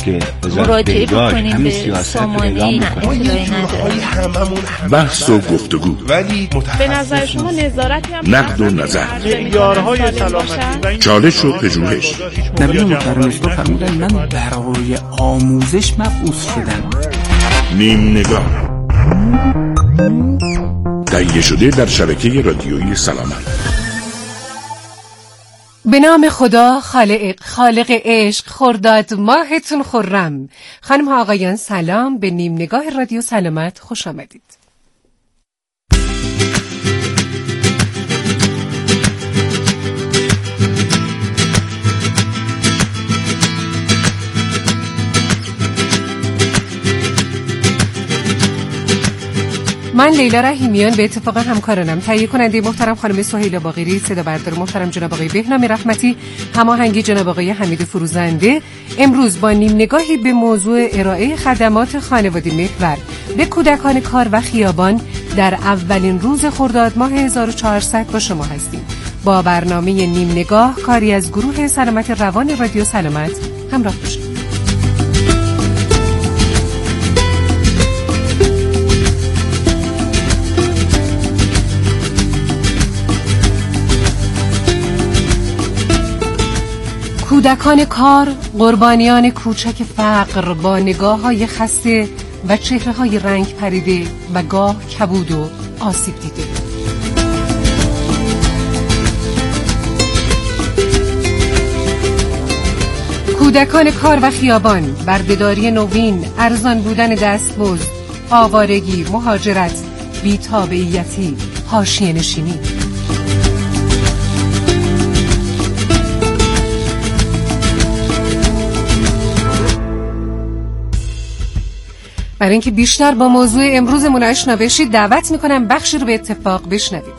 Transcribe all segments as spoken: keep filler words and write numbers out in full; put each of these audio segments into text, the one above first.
که وزارت بهداشت همین سیاست رو اعلام میکنه. بحث و گفتگو، ولی به نظر شما نظارتی هم نقد و نظر، معیارهای سلامتی و چالش و پژوهش. نبی محترم اسلام فرمودن من برای آموزش مبعوث شدم. نیم نگاه تهیه شده در شبکه رادیویی سلامت. به نام خدا خالق خالق عشق، خرداد ماهتون خرم. خانم ها آقایان سلام، به نیم نگاه رادیو سلامت خوش آمدید. من لیلا رحیمیان به اتفاق همکارانم، تهیه کننده محترم خانم سهیلا باقری، صدا بردار محترم جناب آقای بهنام رحمتی، هماهنگی جناب آقای حمید فروزنده. امروز با نیم نگاهی به موضوع ارائه خدمات خانواده محور به کودکان کار و خیابان در اولین روز خرداد ماه هزار و چهارصد با شما هستیم. با برنامه نیم نگاه کاری از گروه سلامت روان رادیو سلامت همراه باشید. کودکان کار، قربانیان کوچک فقر با نگاه‌های خسته و چهره‌های رنگ پریده و گاه کبود و آسیب دیده. کودکان کار و خیابان، بردهداری نوین، ارزان بودن دستمزد، آوارگی، مهاجرت، بی‌تابعیتی، حاشیه‌نشینی. برای اینکه بیشتر با موضوع امروزمون آشنا بشید دعوت میکنم بخشی رو به اتفاق بشنوید.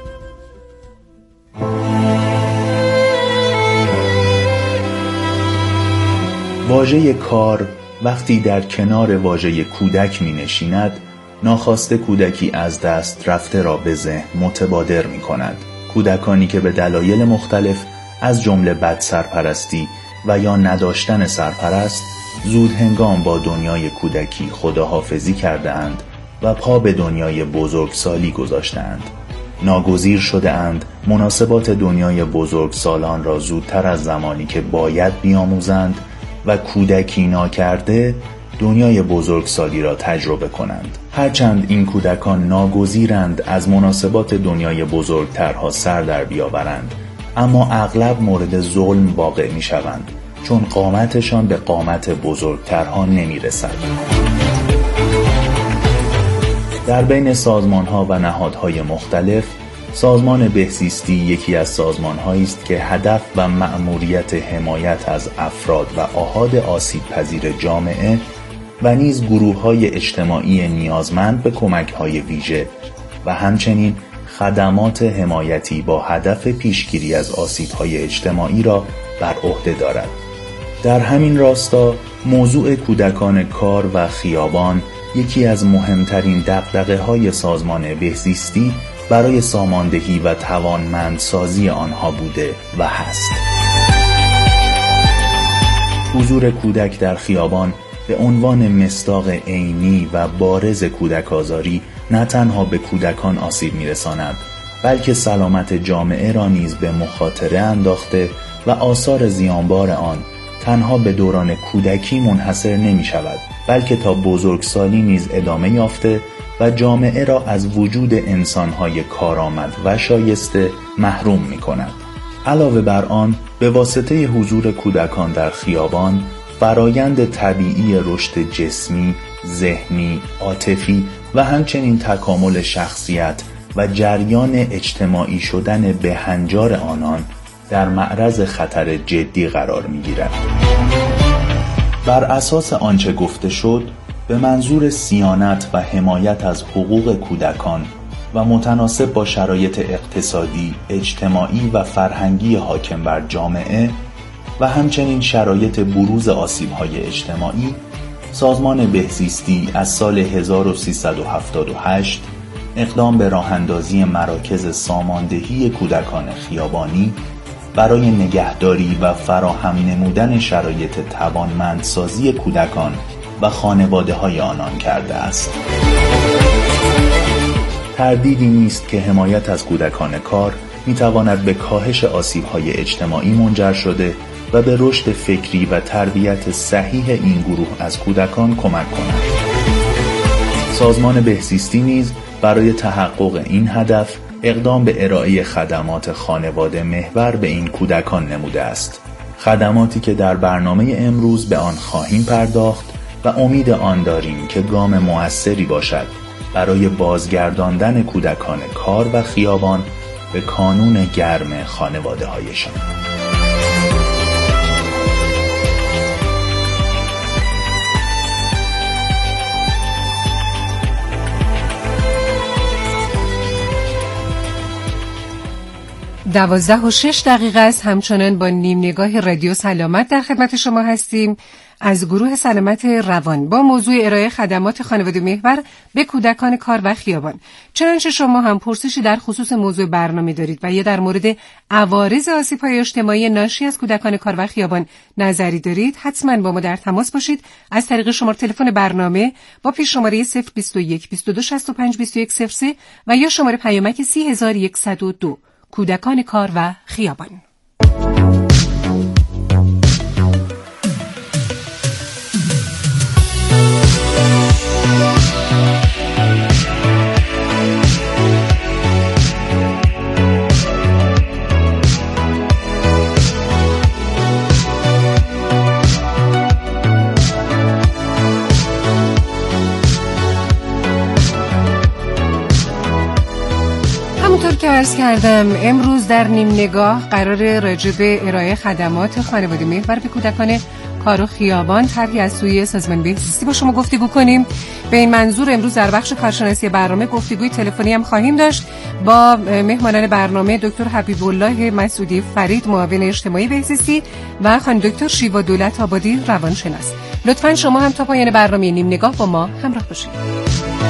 واژه کار وقتی در کنار واژه کودک می نشیند، ناخواسته کودکی از دست رفته را به ذهن متبادر می کند. کودکانی که به دلایل مختلف از جمله بد سرپرستی و یا نداشتن سرپرست زود هنگام با دنیای کودکی خداحافظی کردند و پا به دنیای بزرگسالی گذاشتند. ناگزیر شده اند مناسبات دنیای بزرگسالان را زودتر از زمانی که باید بیاموزند و کودکی ناکرده دنیای بزرگسالی را تجربه کنند. هرچند این کودکان ناگزیرند از مناسبات دنیای بزرگترها سر در بیاورند، اما اغلب مورد ظلم واقع می شوند، چون قامتشان به قامت بزرگترها نمی رسد. در بین سازمانها و نهادهای مختلف، سازمان بهزیستی یکی از سازمانهایی است که هدف و مأموریت حمایت از افراد و آحاد آسیب پذیر جامعه و نیز گروه‌های اجتماعی نیازمند به کمک‌های ویژه و همچنین خدمات حمایتی با هدف پیشگیری از آسیب‌های اجتماعی را بر عهده دارد. در همین راستا موضوع کودکان کار و خیابان یکی از مهمترین دغدغه‌های سازمان بهزیستی برای ساماندهی و توانمندسازی آنها بوده و هست. حضور کودک در خیابان به عنوان مصداق عینی و بارز کودک آزاری نه تنها به کودکان آسیب می‌رساند، بلکه سلامت جامعه را نیز به مخاطره انداخته و آثار زیانبار آن تنها به دوران کودکی منحصر نمی شود، بلکه تا بزرگسالی نیز ادامه یافته و جامعه را از وجود انسانهای کارآمد و شایسته محروم می کند. علاوه بر آن، به واسطه حضور کودکان در خیابان، فرایند طبیعی رشد جسمی، ذهنی، عاطفی و همچنین تکامل شخصیت و جریان اجتماعی شدن به هنجار آنان در معرض خطر جدی قرار می‌گیرد. بر اساس آنچه گفته شد، به منظور صیانت و حمایت از حقوق کودکان و متناسب با شرایط اقتصادی، اجتماعی و فرهنگی حاکم بر جامعه و همچنین شرایط بروز آسیب‌های اجتماعی، سازمان بهزیستی از سال هزار و سیصد و هفتاد و هشت اقدام به راه‌اندازی مراکز ساماندهی کودکان خیابانی برای نگهداری و فراهم نمودن شرایط توانمندسازی کودکان و خانواده‌های آنان کرده است. تردیدی نیست که حمایت از کودکان کار می‌تواند به کاهش آسیب‌های اجتماعی منجر شده و به رشد فکری و تربیت صحیح این گروه از کودکان کمک کند. سازمان بهزیستی نیز برای تحقق این هدف اقدام به ارائه خدمات خانواده محور به این کودکان نموده است. خدماتی که در برنامه امروز به آن خواهیم پرداخت و امید آن داریم که گام مؤثری باشد برای بازگرداندن کودکان کار و خیابان به کانون گرم خانواده‌هایشان. دوازده و شش دقیقه است. همچنان با نیم نگاه رادیو سلامت در خدمت شما هستیم از گروه سلامت روان با موضوع ارائه خدمات خانواده محور به کودکان کار و خیابان. چنانچه شما هم پرسشی در خصوص موضوع برنامه دارید و یا در مورد عوارض آسیب‌های اجتماعی ناشی از کودکان کار و خیابان نظری دارید، حتما با ما در تماس باشید از طریق شماره تلفن برنامه با پیش شماره صفر بیست و یک بیست و دو شصت و پنج بیست و یک صفر سه و یا شماره پیامک سی هزار و صد و دو. کودکان کار و خیابان. که عرض کردم امروز در نیم نگاه قرار راجع به ارائه خدمات خانواده محور به کودکان کار و خیابان طرحی از سوی سازمان بهزیستی با شما گفتگو کنیم. به این منظور امروز در بخش کارشناسی برنامه گفتگوی تلفنی هم خواهیم داشت با مهمانان برنامه دکتر حبیب الله مسعودی فرید معاون اجتماعی بهزیستی و خانم دکتر شیوا دولت آبادی روانشناس. لطفاً شما هم تا پایان برنامه نیم نگاه با ما همراه باشید.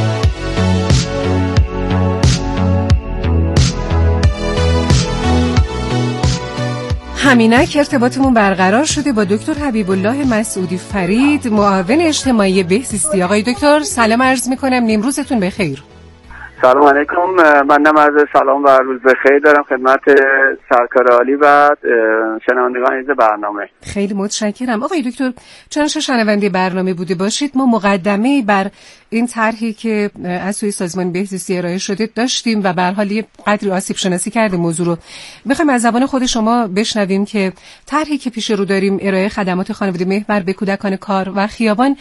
همینک ارتباطمون برقرار شده با دکتر حبیب الله مسعودی فرید معاون اجتماعی بهزیستی. آقای دکتر سلام عرض میکنم، نیمروزتون بخیر. سلام علیکم، من عرض سلام و روز بخیر دارم خدمت سرکار عالی و شنوندگان عزیز برنامه. خیلی متشکرم. آقای دکتر چنانچه شنونده برنامه بوده باشید ما مقدمه‌ای بر این طرحی که از سوی سازمان بهزیستی ارائه شده داشتیم و به هر حال قدری آسیب شناسی کردیم موضوع رو. میخوایم از زبان خود شما بشنویم که طرحی که پیش رو داریم ارائه خدمات خانواده محور به کودکان کار و خیابان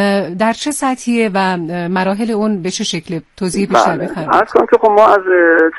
در چه سطحیه و مراحل اون به چه شکل توضیح بیشتر بفرمایید. از کنم که خب ما از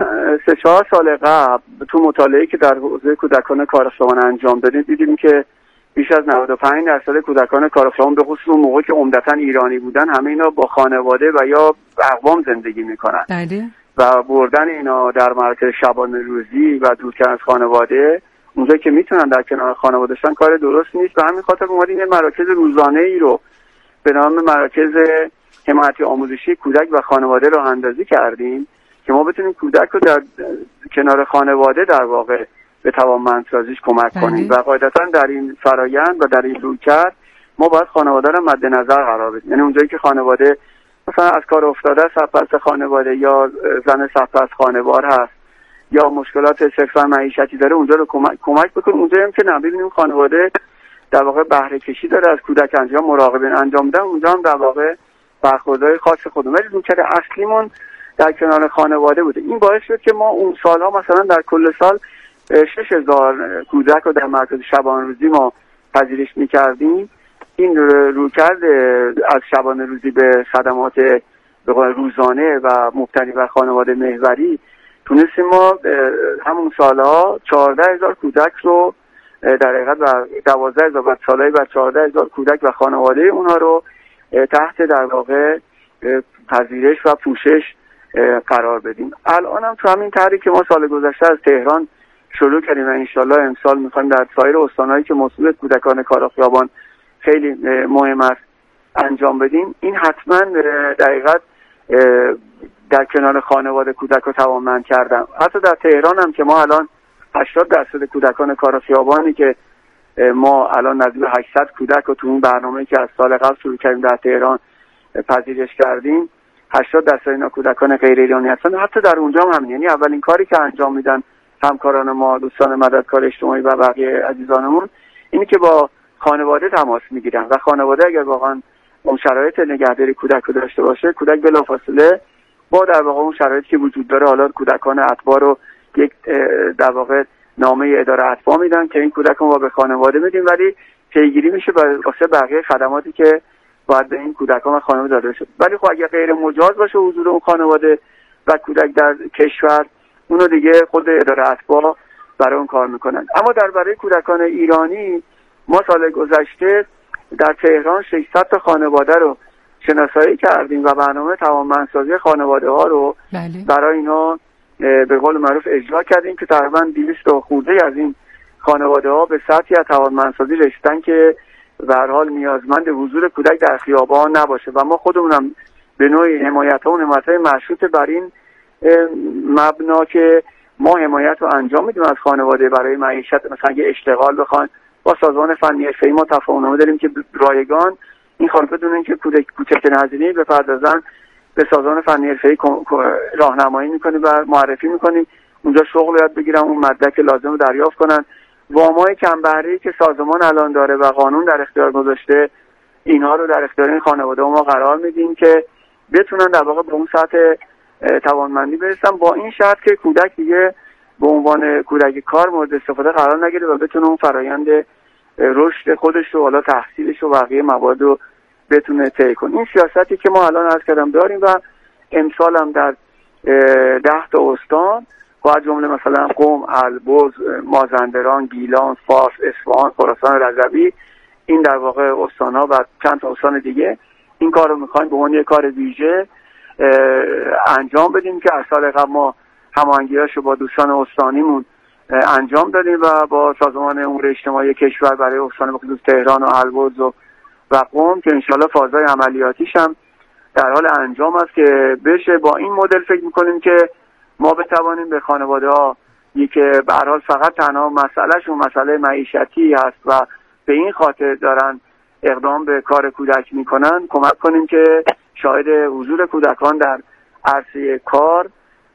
سه چهار سال قبل تو مطالعه‌ای که در حوزه کودکان کار خیابان انجام دادیم دیدیم که بیش از نود و پنج درصد کودکان کار خیابان به خصوص اون موقع که عمدتاً ایرانی بودن همه اینا با خانواده و یا اقوام زندگی میکنن. بله. و بردن اینا در مراکز شبانه روزی و دور کردن از خانواده اونجایی که میتونن در کنار خانوادهشون کار درست نیست و همین خاطر اومدیم مراکز روزانه ای رو به نام مراکز حمایت آموزشی کودک و خانواده راه اندازی کردیم که ما بتونیم کودک رو در کنار خانواده در واقع به توانمندسازیش کمک کنیم و قاعدتا در این فرایند و در این رویکرد ما باید خانواده رو مد نظر قرار بدیم. یعنی اونجایی که خانواده مثلا از کار افتاده سرپرست خانواده یا زن سرپرست خانوار هست یا مشکلات صرفا معیشتی داره اونجا رو کمک کمک بکنیم. اونجایی هم که نبینیم خانواده در واقع بهره کشی داره از کودک انجام مراقبین انجام میدن اونجا هم در واقع برخوردهای خاص خودمون ولی رویکرد اصلیمون در کنار خانواده بوده. این باعث شد که ما اون سالها مثلا در کل سال شش هزار کودک رو در مرکز شبانه روزی ما پذیرش می‌کردیم. این رویکرد از شبانه روزی به خدمات به قول روزانه و مبتنی بر خانواده محوری تونستیم ما همون سالها چهارده هزار کودک رو در حقیقت و دوازده هزار بعد سالهای بعد چهارده هزار کودک و خانواده اونها رو تحت در واقع پذیرش و پوشش قرار بدیم. الان هم تو همین طرحی که ما سال گذشته از تهران شروع کردیم و انشالله امسال میخوایم در سایر استانهایی که مسئول کودکان کار و خیابان خیلی مهم است انجام بدیم. این حتما در حقیقت در کنار خانواده کودک رو توانمند کردن. حتی در تهران هم که ما الان هشتاد درصد کودکان کار خیابانی که ما الان نزدیک هشتصد کودک رو تو اون برنامه‌ای که از سال قبل شروع کردیم در تهران پذیرش کردیم، هشتاد درصد اینا کودکان غیر ایرانی هستن. حتی در اونجا هم همین، یعنی اولین کاری که انجام میدن همکاران ما، دوستان مددکار اجتماعی و بقیه عزیزانمون، اینی که با خانواده تماس میگیرن و خانواده اگر واقعا اون شرایط نگهداری کودک رو داشته باشه، کودک بلافاصله با در واقع اون شرایطی که وجود داره، حالا کودکان اتباع رو یک در واقع نامه اداره اتباع میدن که این کودک رو ما به خانواده میدیم، ولی پیگیری میشه واسه بقیه خدماتی که باید به این کودکان و خانواده داده بشه. ولی خب اگه غیر مجاز باشه حضور اون خانواده و کودک در کشور، اونو دیگه خود اداره اتباع برای اون کار میکنن. اما در برای کودکان ایرانی ما سال گذشته در تهران ششصد تا خانواده رو شناسایی کردیم و برنامه توانمندسازی خانواده ها رو بله. برای اینا به قول معروف اجرا کردیم که تقریبا دویست تا خورده از این خانواده ها به سطحی از توانمندسازی رسیدن که به هر حال نیازمند حضور کودک در خیابان نباشه و ما خودمونم به نوعی حمایت ها و حمایت های مشروط بر این مبنا که ما حمایت رو انجام میدیم از خانواده برای معیشت، مثلا یه اشتغال بخوان، با سازمان فنی حرفه‌ای ما تفاهم‌نامه داریم که رایگان این خانواده بدونن که کوچک نظری بپردازن، به سازمان فنی حرفه‌ای راهنمایی میکنیم و معرفی میکنیم، اونجا شغل یاد بگیرن، اون مدرک لازم رو دریافت کنن. وامای کم بهره‌ای که سازمان الان داره و قانون در اختیار گذاشته، اینها رو در اختیار این خانواده ما قرار میدیم که بتونن در واقع به اون سطح توانمندی برسن، با این شرط که کودک دیگه به عنوان کودک کار مورد استفاده قرار نگیره و بتونه اون فرایند رشد خودش رو، حالا تحصیلش و بقیه مواد رو بتونه طی کنه. این سیاستی که ما الان عرض کردم داریم و امسال هم در ده تا استان با جمله مثلا قم، البرز، مازندران، گیلان، فارس، اصفهان، خراسان رضوی، این در واقع استان‌ها و چند تا استان دیگه این کار رو می‌خوایم به عنوان یک کار ویژه انجام بدیم که از سال قبل ما هماهنگی‌هاشو با دوستان استانیمون انجام دادیم و با سازمان امور اجتماعی کشور برای استان بخصوص تهران و البرز و قم که انشالله فازهای عملیاتیش هم در حال انجام است که بشه. با این مدل فکر می‌کنیم که ما بتوانیم به خانواده‌ها که به هر حال فقط تنها مسئلهشون مسئله معیشتی هست و به این خاطر دارن اقدام به کار کودک میکنن کمک کنیم که شاهد حضور کودکان در عرصه کار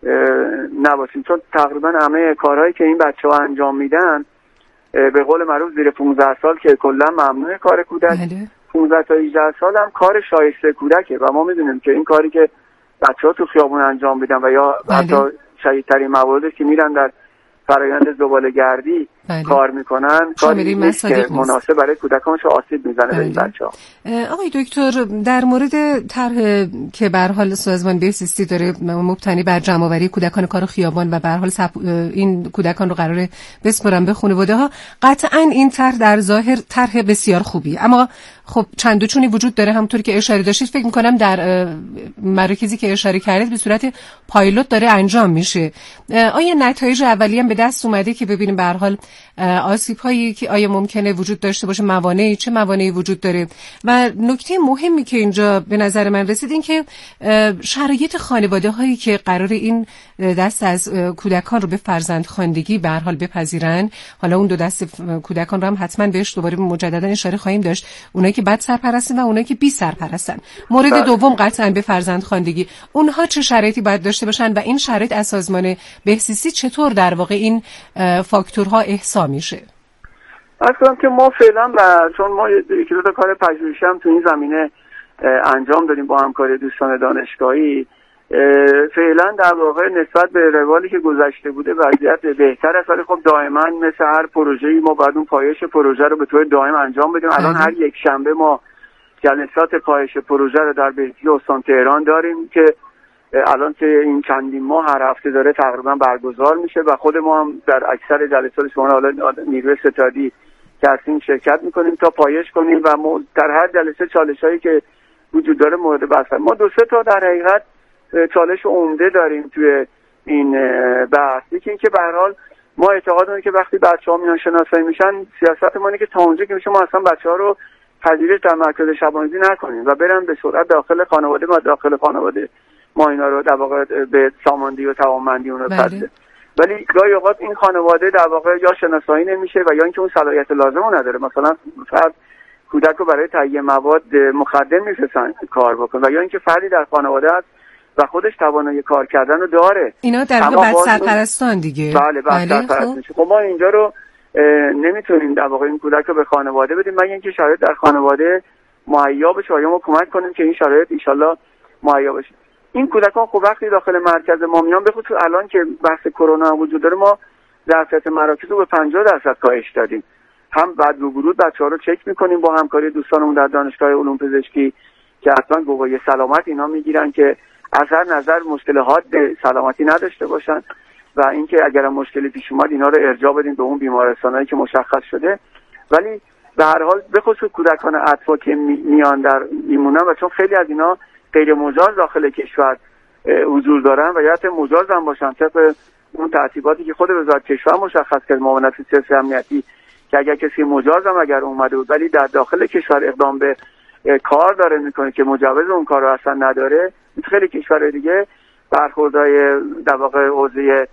نباشیم، چون تقریبا همه کارهایی که این بچه‌ها انجام میدن به قول معروف زیر پانزده سال که کلا ممنوع کار کودک، پانزده تا هجده سال هم کار شایسته کودکه و ما میدونیم که این کاری که بچه‌ها تو خیابون انجام میدن و یا حتی شدیدترین مواردی که میرن در فرآیند زباله‌گردی بله. کار میکنن، کاری نیست که مناسب برای کودکانش آسیب میزنه بله. به این بچه‌ها. آقای دکتر، در مورد طرح که به هر حال سازمان بهزیستی داره مبتنی بر جمع‌آوری کودکان کار خیابان و به هر حال این کودکان رو قراره بسپرن به خانواده‌ها، قطعاً این طرح در ظاهر طرح بسیار خوبی، اما خب چند و چونی وجود داره. همونطور که اشاره داشتید فکر می‌کنم در مراکزی که اشاره کردید به صورت پایلوت داره انجام میشه. آیا نتایج اولیه هم به دست اومده که ببینیم به هر حال آسیب‌هایی که آیا ممکنه وجود داشته باشه، موانعی چه موانعی وجود داره؟ و نکته مهمی که اینجا به نظر من رسید این که شرایط خانواده‌هایی که قرار این دست از کودکان رو به فرزندخواندگی به هر حال بپذیرن، حالا اون دو دست کودکان رو هم حتما بهش دوباره مجددا اشاره خواهیم داشت، اونایی که بد سرپرستن و اونایی که بی سرپرستن. مورد بله. دوم قطعا به فرزندخواندگی، اونها چه شرایطی باید داشته باشن و این شرایط از سازمان بهزیستی چطور در واقع این فاکتورها احسا میشه؟ اصلا که ما فعلا و چون ما یکی دو تا کار پژوهشی هم تو این زمینه انجام دادیم با همکاری دوستان دانشگاهی، فعلا در واقع نسبت به روالی که گذشته بوده وضعیت بهتر است، ولی خب دائما مثل هر پروژه‌ای ما باید اون پایش پروژه رو به طور دائم انجام بدیم. الان هر یک شنبه ما جلسات پایش پروژه رو در بهزیستی استان تهران داریم که الان که این چندین ماه هر هفته داره تقریبا برگزار میشه و خود ما هم در اکثر جلسات شما حالا نیروی ستادی که هستیم شرکت میکنیم تا پایش کنیم و در هر جلسه چالش‌هایی که وجود داره مورد بحث. ما دو سه تا در حقیقت چالش عمده داریم توی این بحث. یکی اینکه به هر حال ما اعتقاد داریم که وقتی بچه‌ها میان شناسایی میشن، سیاست ما اینه که تا اونجا که میشه ما اصلا بچه‌ها رو پذیرش در مرکز شبانه‌روزی نکنیم و برن به صورت داخل خانواده و داخل خانواده ما اینا رو در واقع به ساماندهی و توانمندی اون رو پذیرش. ولی گاهی اوقات این خانواده در واقع یا شناسایی نمیشه و یا اینکه اون صلاحیت لازم رو نداره. مثلا فرد کودک رو برای تهیه مواد مخدر میفرستن کار بکنه و یا اینکه فردی در خانواده است و خودش توانایی کار کردن رو داره. اینا در واقع بد سرپرستان دیگه. بله بد سرپرست میشه. خب ما اینجا رو نمیتونیم در واقع این کودک رو به خانواده بدیم مگر اینکه شرایط در خانواده مهیا بشه یا ما کمک کنیم که این شرایط ان شاءالله مهیا بشه. این کودکان خب وقتی داخل مرکز ما میان، به خصوص الان که بحث کرونا وجود داره، ما درصد مراکز رو به پنجاه درصد کاهش دادیم. هم بعد رو ورود بچه‌ها رو چک می‌کنیم با همکاری دوستانمون در دانشگاه علوم پزشکی که حتما گواهی سلامت اینا میگیرن که از هر نظر مشکل حاد سلامتی نداشته باشن و اینکه اگر مشکلی پیش اومد اینا رو ارجاع بدیم به اون بیمارستانایی که مشخص شده. ولی به هر حال به خصوص کودکان اطفال که میان در میمونن و چون خیلی از اینا غیر مجاز داخل کشور حضور دارن و یا مجاز هم باشن طبق اون ترتیباتی که خود وزارت کشور مشخص کرد، معاونت سیاسی امنیتی، که اگر کسی مجاز هم اگر اومده بود ولی در داخل کشور اقدام به کار داره میکنه که مجوز اون کار رو اصلا نداره، خیلی کشورهای دیگه برخوردهای در واقع حوزه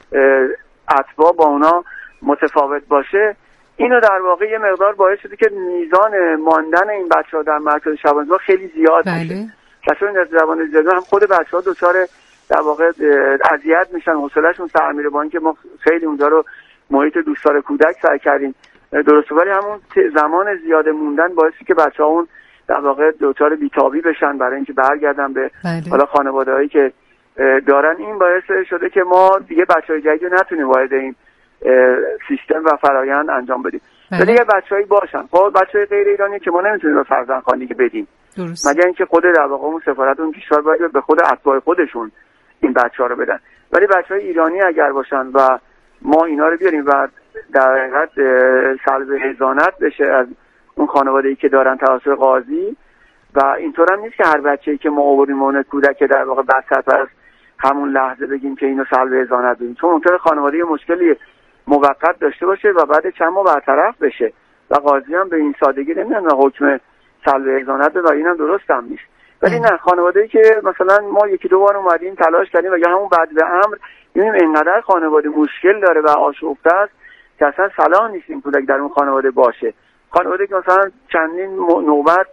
اتباع با اونا متفاوت باشه. اینو در واقع یه مقدار باعث شده که میزان ماندن این بچه‌ها در مرکز شبانه‌روزی خیلی زیاد بله. بشه. بچه‌ها در زبان زیاد هم خود بچه‌ها دچار در واقع اذیت میشن، حوصله‌شون سر میره، با اینکه ما خیلی اونجا رو محیط دوستدار کودک سعی کردیم درسته، ولی همون زمان زیاد موندن باعثی که بچه‌ها اون در واقع دچار بی‌تابی بشن برای اینکه برگردن به بله. حالا خانواده‌هایی که دارن. این باعث شده که ما دیگه بچه‌های جدید رو نتونیم وارد این سیستم و فرایند انجام بدیم. ولی یه بچه‌ای باشن، خب بچه‌های غیر ایرانی که ما نمیتونیم به فرزندخوانی بدیم درست، مگر اینکه خود در واقع اون سفارت اون کشور باید به خود اتباع خودشون این بچه‌ها رو بدن. ولی بچه‌های ایرانی اگر باشن و ما اینا رو بیاریم و در حقیقت سلب حضانت بشه از اون خانواده‌ای که دارن توسط قاضی، و اینطور هم نیست که هر بچه‌ای که ما آوردیم اون کودک در واقع بد سرپرست همون لحظه بگیم که اینو سلب حضانت بدیم، چون اونطور خانواده مشکلی موقت داشته باشه و بعد چند ماه برطرف بشه و قاضی هم به این سادگی نمیاد حکم سلب حضانت بده و اینم درست هم نیست. ولی نه، خانواده‌ای که مثلا ما یکی دو بار اومدیم تلاش کردیم و یا همون بعد به امر می‌بینیم اینقدر خانواده مشکل داره و آشفته است که اصلا صلاح نیست این کودک در اون خانواده باشه. خانواده که مثلا چندین نوبت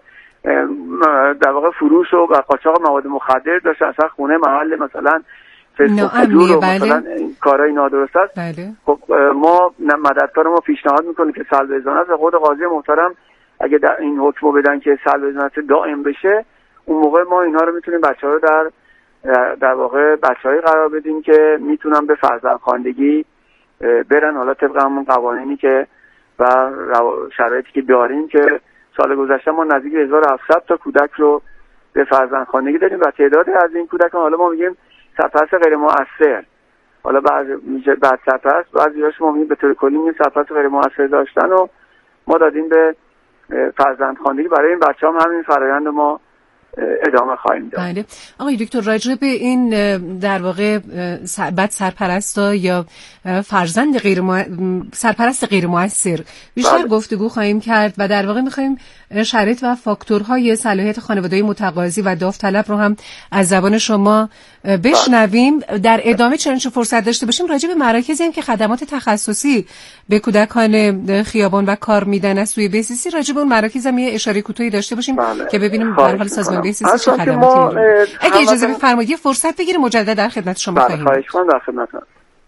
در واقع فروش و قاچاق مواد مخدر داشته، اصلا خونه محل مثلا فسق‌جور و مثلا کارهای نادرست است. بله. خب ما مددکار ما پیشنهاد میکنه که سلب حضانت و خود قاضی محترم اگه در این حکمو بدن که سلب حضانت دائم بشه، اون موقع ما اینها رو میتونیم بچه‌ها رو در در واقع بچه‌هایی قرار بدیم که میتونن به فرزندخواندگی برن، حالا طبق همون قوانینی که و شرایطی که داریم که سال گذشته ما نزدیک هزار و هفتصد تا کودک رو به فرزندخواندگی داریم و تعداد از این کودکان حالا ما میگیم سرپرست غیر مؤثر، حالا بعض میشه بعد سرپرست، بعضی‌هاش ما میگیم به طور کلی میگیم سرپرست غیر مؤثر داشتن و ما دادیم به فرزندخواندگی. برای این بچه‌ها هم همین فرآیند ما ادامه خواهیم داد. بله. آقای دکتر، راجع به این در واقع بد سرپرستا یا فرزند غیر مو... سرپرست غیر مؤثر بیشتر بله. گفتگو خواهیم کرد و در واقع می‌خوایم شرایط و فاکتورهای صلاحیت خانواده‌های متقاضی و داوطلب رو هم از زبان شما بشنویم. بله. در ادامه چنانچه فرصت داشته باشیم راجع به مراکزی هم که خدمات تخصصی به کودکان خیابان و کار میدن از سوی بهزیستی، راجع به اون مراکز هم یه اشاره کوتاهی داشته باشیم بله. که ببینیم در حال سازمان بهزیستی چه خدماتی داره. اگه اجازه بفرمایید فرصت بگیریم مجدد در خدمت شما خواهیم. خواهش کنم، در خدمتتون.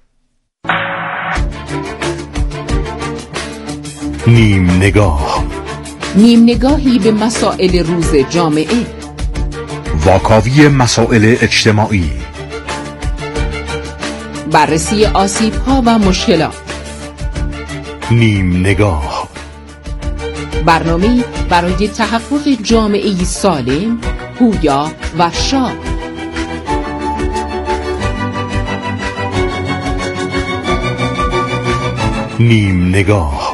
نیم نگاه، نیم نگاهی به مسائل روز جامعه، واکاوی مسائل اجتماعی، بررسی آسیب‌ها و مشکلات. نیم نگاه، برنامه‌ای برای تحقق جامعه‌ای سالم، پویا و شاد. نیم نگاه.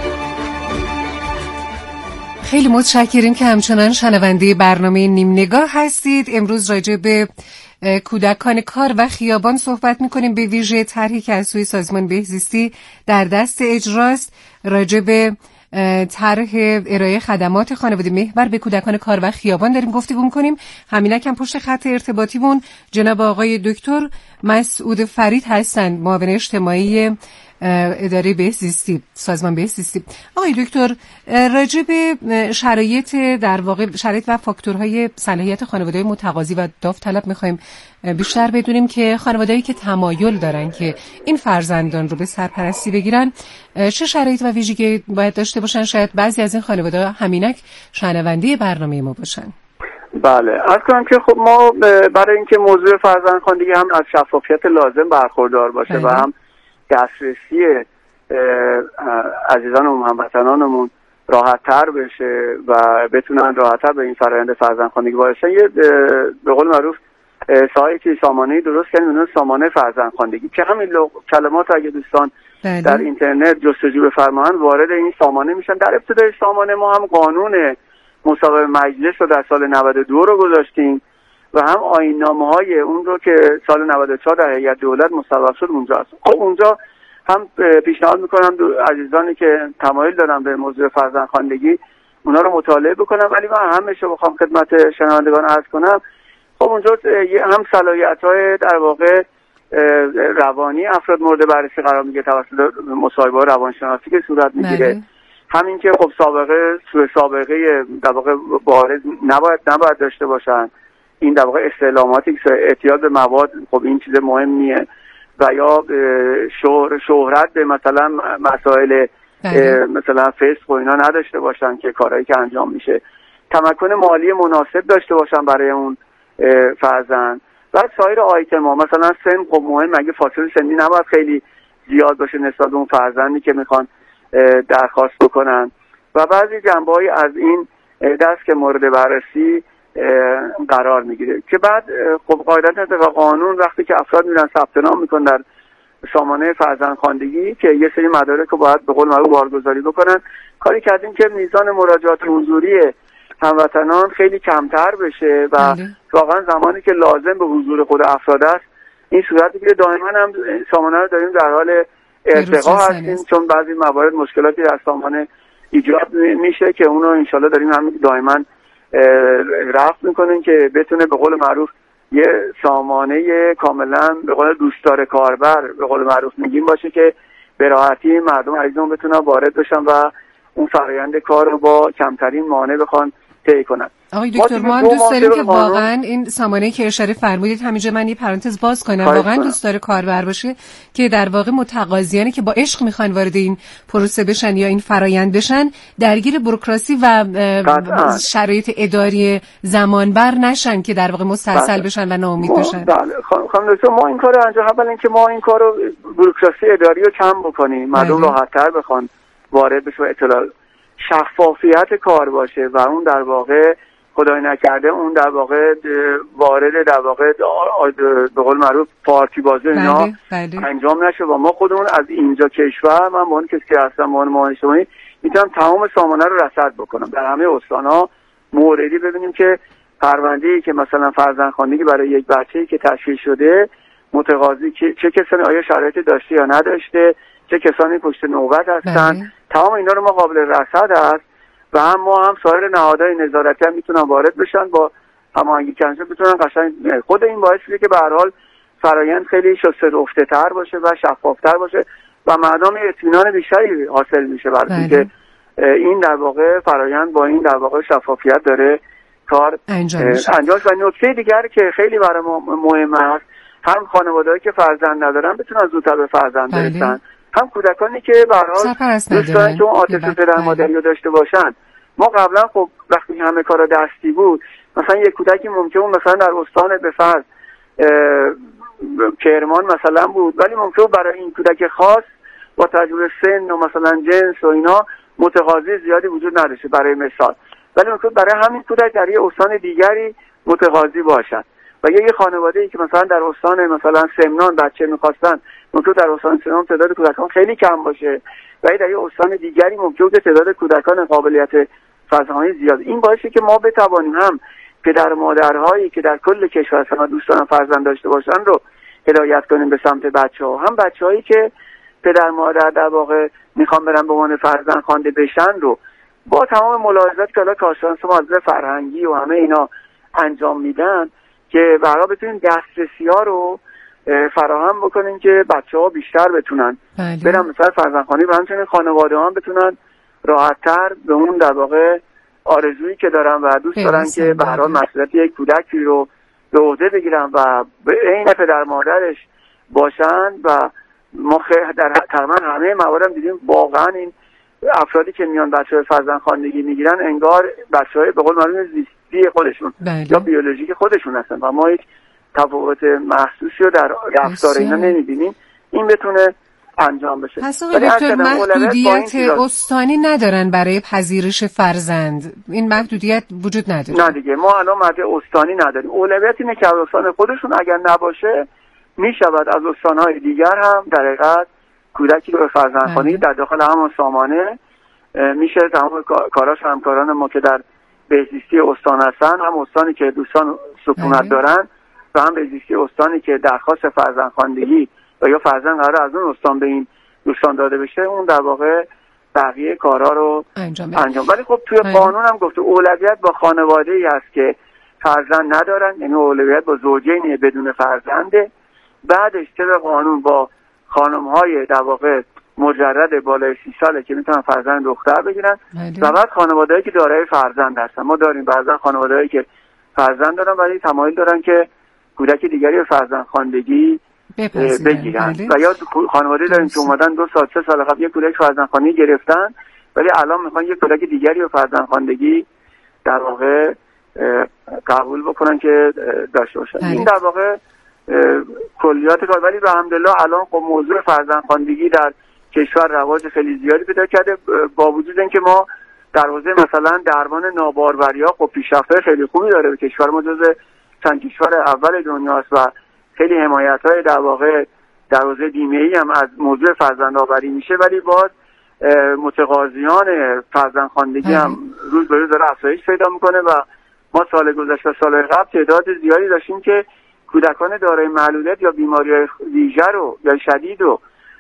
خیلی متشکریم که همچنان شنونده برنامه نیم نگاه هستید. امروز راجع به کودکان کار و خیابان صحبت می‌کنیم، به ویژه طرحی که از سوی سازمان بهزیستی در دست اجراست راجع به طرح ارائه خدمات خانواده محور به کودکان کار و خیابان داریم گفتگو می‌کنیم. همینک هم پشت خط ارتباطیمون جناب آقای دکتر مسعود فرید هستند، معاون اجتماعی اداره بهزیستی زیستی، سازمان بهزیستی زیستی. آقای دکتر، راجع به شرایط در واقع شرایط و فاکتورهای صلاحیت خانواده‌های متقاضی و داوطلب می‌خوایم بیشتر بدونیم که خانواده‌ای که تمایل دارن که این فرزندان رو به سرپرستی بگیرن چه شرایط و ویژگی باید داشته باشن. شاید بعضی از این خانواده‌ها همینک شنونده برنامه ما باشن. بله، عرض کنم که خب ما برای اینکه موضوع فرزندخواندگی هم از شفافیت لازم برخوردار باشه بله. و هم دسترسی عزیزان و هموطنانمون راحت تر بشه و بتونن راحت تر به این فرآیند فرزندخواندگی وارد یه به قول معروف سایتی سامانه‌ای درست کردیم، اون سامانه فرزندخواندگی که همین کلمات اگه دوستان بله. در اینترنت جستجو بفرمایند وارد این سامانه میشن. در ابتدای سامانه ما هم قانون مصوبه مجلس رو در سال نود و دو رو گذاشتیم و هم آیین‌نامه‌های اون رو که سال نود و چهار در هیئت دولت مصوب شد اونجا هست. خب اونجا هم پیشنهاد میکنم عزیزانی که تمایل دارن به موضوع فرزندخواندگی اونا رو مطالعه بکنم، ولی من همش رو بخوام خدمت شنوندگان عرض کنم. خب اونجا هم صلاحیت‌های در واقع روانی افراد مورد بررسی قرار میگیره توسط مصاحبه روانشناسی که صورت میگیره، همین که خب سابقه سوء سابقه در واقع بارز نباید نباید داشته باشن، این در واقع استعلاماتی که اعتیاد به مواد خب این چیز مهمیه، و یا شهر شهرت به مثلا مسائل مثلا فسق و اینا نداشته باشن که کارهایی که انجام میشه، تمکن مالی مناسب داشته باشن برای اون فرزند و سایر آیتم ها. مثلا سن خب مهم، مگه فاصله سنی نباید خیلی زیاد باشه نسبت به اون فرزندی که میخوان درخواست بکنن و بعضی جنبه‌های از این دست که مورد بررسی قرار میگیره که بعد خب قاعدتا طبق قانون وقتی که افراد میرن ثبت نام میکنن در سامانه فرزندخواندگی که یه سری مدارک رو باید به قول معروف بارگذاری بکنن، کاری کردیم که میزان مراجعات حضوری هموطنان خیلی کمتر بشه و واقعا زمانی که لازم به حضور خود افراد است این صورت میگیره. دائما هم سامانه رو داریم در حال ارتقا هستیم چون بعضی موارد مشکلاتی در سامانه ایجاد میشه که اونو انشالله داریم همین دائما رفت میکنن که بتونه به قول معروف یه سامانه کاملا به قول دوستدار کاربر به قول معروف میگیم باشه که به راحتی مردم عزیزمون بتونن وارد بشن و اون فرآیند کار رو با کمترین مانع بخوان طی کنن. آقای دکتر ما هم دوست داریم که واقعا این سامانه‌ای که اشاره فرمودید همینجا من یه پرانتز باز کنم، واقعا دوست داره کاربر باشه که در واقع متقاضیانی که با عشق میخوان وارد این پروسه بشن یا این فرآیند بشن درگیر بوروکراسی و شرایط اداری زمانبر نشن که در واقع مستعصل بشن و ناامید بشن. بله خانم دکتر ما این کارو انجام اول اینکه ما این کارو بوروکراسی اداری رو کم بکنیم، مردم راحت‌تر بخوان وارد بشه و اطلاع شفافیت کار باشه و اون در واقع خدای نکرده اون در واقع وارد در واقع به قول معروف پارتی بازی اینا انجام نشه و ما خودمون از اینجا کشور من با اون کسی که هستم با اون معاون اجتماعی میتونم تمام سامانه رو رصد بکنم در همه استان‌ها موردی ببینیم که پرونده‌ای که مثلا فرزندخواندگی برای یک بچه‌ای که تشکیل شده متقاضی چه کسانی آیا شرایطی داشته یا نداشته، چه کسانی پشت نوبت هستن، تمام اینا رو ما قابل رصد است و هم ما هم سایر نهادهای نظارتی هم میتونن وارد بشن با هماهنگی کنجا بتونن قشنگ. خود این باعث میشه که به هر حال فرآیند خیلی شسته رفته تر باشه و شفاف تر باشه و مردم اطمینان بیشتری حاصل میشه برای اینکه این در واقع فرآیند با این در واقع شفافیت داره کار انجام میشه. و نکته دیگر که خیلی برای ما مهم است هم خانواده‌ای که فرزند ندارن بتونن زودتر به فرزند برسن، هم کودکانی که به هر حال دوست دارن که اون عاطفه پدر مادری رو داشته باشن. ما قبلا خب وقتی همه کارا دستی بود مثلا یک کودکی ممکن بود مثلا در استان به فرض کرمان مثلا بود ولی ممکن بود برای این کودک خاص با تجربه سن و مثلا جنس و اینا متقاضی زیادی وجود نداشته برای مثال، ولی ممکن برای همین کودک در یک استان دیگری متقاضی باشد و یه خانواده‌ای که مثلا در استان مثلا سمنان بچه می‌خواستن ممکن در استان سمنان تعداد کودکان خیلی کم باشه و در یه استان دیگری ممکن تعداد کودکان قابلیت فرزندخواندگی زیاد. این باعثه که ما بتوانیم هم پدر و مادرهایی که در کل کشور هستن دوست دارن فرزند داشته باشن رو هدایت کنیم به سمت بچه‌ها، هم بچه‌هایی که پدر مادر در واقع میخوان برن به عنوان فرزند خوانده بشن رو با تمام ملاحظاتی که حالا کارشناس معلم فرهنگی و همه اینا انجام میدن که برای بتونیم دسترسی‌ها رو فراهم بکنیم که بچه‌ها بیشتر بتونن بله. برن مثلا فرزندخوانی و همچنین خانواده‌ها بتونن راحت‌تر به اون در واقع آرزویی که دارن و دوست دارن که به هر حال مسئولیت یک کودکی رو به عهده بگیرن و به عین پدر مادرش باشن و ما در تقریبا همه موارد دیدیم واقعا این افرادی که میان بچه‌های فرزندخواندگی میگیرن انگار بچه‌های به قول معروف زیستی خودشون بله. یا بیولوژیک خودشون هستن و ما یک تفاوت محسوسی رو در رفتار اینا نمیبینیم. این بتونه انجام بشه. پس آقای دکتر محدودیت استانی ندارن برای پذیرش فرزند؟ این محدودیت وجود نداره؟ نه دیگه، ما الان محدودیت استانی نداریم. اولویت اینه که استان خودشون اگر نباشه میشود از استانهای دیگر هم در حقیقت کودکی رو به فرزندخوانی در داخل همون سامانه میشه تمام کاراش همکاران ما که در بهزیستی استان هستن، هم استانی که دوستان سکونت دارن و هم بهزیستی استانی که درخواست فرزندخواندگی و یا فرزند قرار از اون استان به این دوستان داده بشه، اون در واقع بقیه کارا رو انجام انجام. ولی خب توی قانون هم گفته اولویت با خانواده‌ای هست که فرزند ندارن، یعنی اولویت با زوجین بدون فرزنده. بعدش طبق قانون با خانم‌های در واقع مجرد بالای سی ساله که میتونن فرزند دختر بگیرن و بعد خانواده‌ای که دارای فرزند هستن. ما داریم بعضا خانواده‌ای که فرزند دارن ولی تمایل دارن که کودک دیگری به فرزندخواندگی بگیرن و یا خانواده داریم که اومدن دو سال سه سال قبل یک کودک فرزندخوانی گرفتن ولی الان میخوان یک کودک دیگری به فرزندخواندگی در واقع قبول بکنن که داشته باشن. این در واقع کلیات کار. ولی الحمدلله الان خب موضوع فرزندخواندگی در کشور رواج خیلی زیادی پیدا کرده، با وجود اینکه ما در حوزه مثلا درمان ناباروریا خب پیشرفت خیلی خوبی داره. به کشور ما جزو چند کشور اول دنیاست و خیلی حمایت‌های در واقع در حوزه بیمه‌ای هم از موضوع فرزندآوری میشه، ولی باز متقاضیان فرزندخواندگی هم روز به روز داره افزایش پیدا میکنه و ما سال گذشته و سال قبل تعداد زیادی داشتیم که کودکان دارای معلولیت یا بیماری‌های ویژه رو یا شدید رو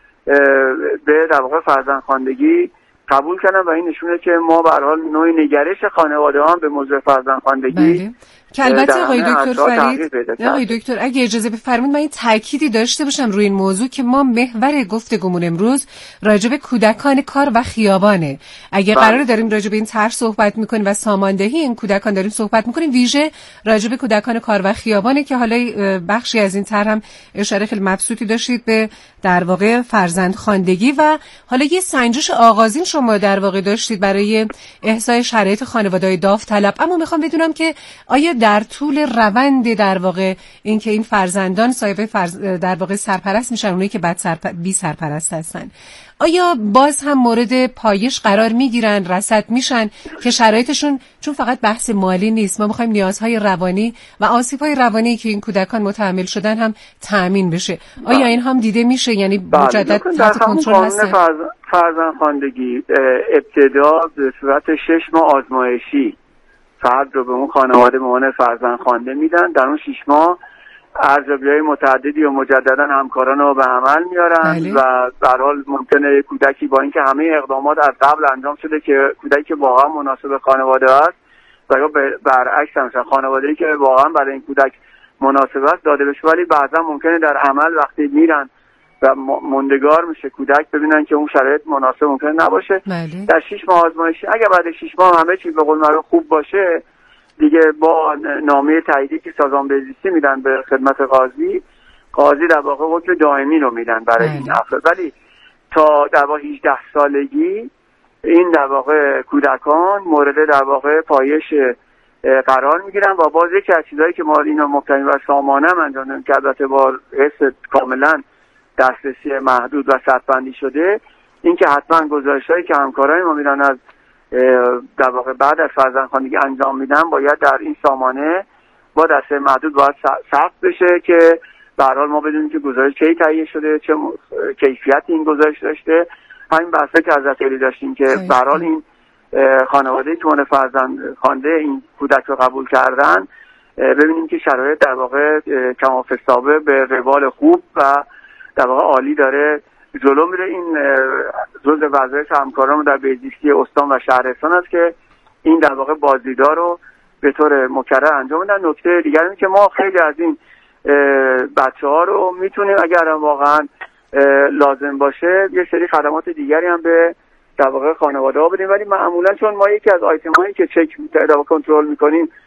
به در واقع فرزندخواندگی قبول کردن و این نشونه که ما به هر حال نوع نگرش خانواده‌ها به موضوع فرزندخواندگی که البته آقای دکتر فرید، آقای دکتر اگه اجازه بفرمایید من این تأکیدی داشته باشم روی این موضوع که ما محور گفتگومون امروز راجع به کودکان کار و خیابانه. اگه قرار داریم راجع به این طرح صحبت می‌کنیم و ساماندهی این کودکان داریم صحبت می‌کنیم، ویژه راجع به کودکان کار و خیابانه که حالا بخشی از این طرح هم اشاره خیلی مبسوطی داشتید به در واقع فرزندخواندگی و حالا یه سنجش آغازین شما در واقع داشتید برای احصای شرایط خانواده‌های داوطلب. اما می‌خوام بدونم که آیا در طول روند در واقع این که این فرزندان صاحب فرز... در واقع سرپرست میشن، اونایی که بعد سرپ... بی سرپرست هستن، آیا باز هم مورد پایش قرار میگیرن، رصد میشن که شرایطشون، چون فقط بحث مالی نیست، ما میخوایم نیازهای روانی و آسیب‌های روانی که این کودکان متحمل شدن هم تأمین بشه. آیا این هم دیده میشه؟ یعنی مجدد تحت کنترل هستن؟ فرز... فرزندخواندگی ابتدا به صورت شش ماه آزمایشی فرد رو به اون خانواده به عنوان فرزندخوانده میدن. در اون شش ماه ارزیابی‌های متعددی و مجددا همکاران رو به عمل میارن بله. و به هر حال ممکنه کودکی با اینکه همه اقدامات از قبل انجام شده که کودکی که واقعا مناسب خانواده است و یا برعکس هم خانواده‌ای که واقعا برای این کودک مناسب است داده بشه، ولی بعضا ممکنه در عمل وقتی میرن و موندگار میشه کودک ببینن که اون شرایط مناسب ممکنه نباشه بله. در شش ماه آزمایشی اگر بعد شش ماه همه چیز به قول معروف خوب باشه دیگه با نامه تاییدی که سازمان بهزیستی میدن به خدمت قاضی، قاضی در واقع حکم دائمی رو میدن برای این افراد. ولی تا در واقع هجده سالگی این در واقع کودکان مورد در واقع پایش قرار میگیرن و باز یکی از چیزایی که ما اینا مبتنی بر سامانه هم انجام دادیم که البته با حس کاملا دسترسی محدود و سطح‌بندی شده، این که حتما گزارش‌هایی که همکارای ما میدن از در واقع بعد از فرزندخواندگی انجام میدن باید در این سامانه با دسته محدود باید ثبت بشه که به هر حال ما بدونیم که گزارش کی تهیه شده، چه کیفیتی این گزارش داشته. همین بحثی که از خیلی داشتیم که به هر حال این خانواده‌ای که اون فرزندخوانده این کودک رو قبول کردن ببینیم که شرایط در واقع کمافستابه به روال خوب و در واقع عالی داره جلو میره. این جزء وظایف همکاران در بهزیستی استان و شهرستان است که این در واقع بازدیدار رو به طور مکرر انجام بدن. نکته دیگر اینه که ما خیلی از این بچه ها رو میتونیم اگر واقعا لازم باشه یه سری خدمات دیگری هم به در واقع خانواده ها بدیم، ولی معمولا چون ما یکی از آیتم هایی که چک در واقع کنترل میکنیم